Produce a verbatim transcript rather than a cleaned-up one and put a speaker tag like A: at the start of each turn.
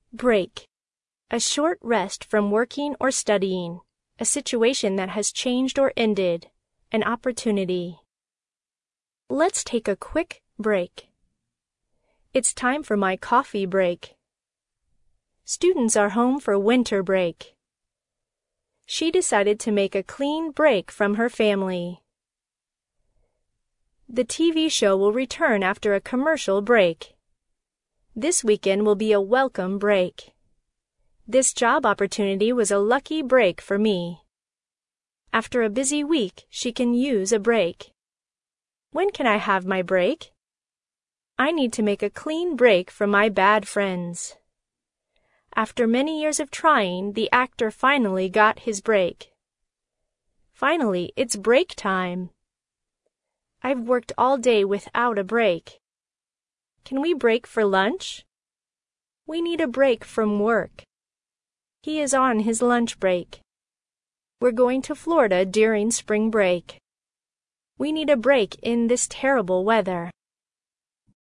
A: Break. A short rest from working or studying. A situation that has changed or ended. An opportunity. Let's take a quick break. It's time for my coffee break. Students are home for winter break. She decided to make a clean break from her family. The T V show will return after a commercial break. This weekend will be a welcome break. This job opportunity was a lucky break for me. After a busy week, she can use a break. When can I have my break? I need to make a clean break from my bad friends. After many years of trying, the actor finally got his break. Finally, it's break time. I've worked all day without a break. Can we break for lunch? We need a break from work. He is on his lunch break. We're going to Florida during spring break. We need a break in this terrible weather.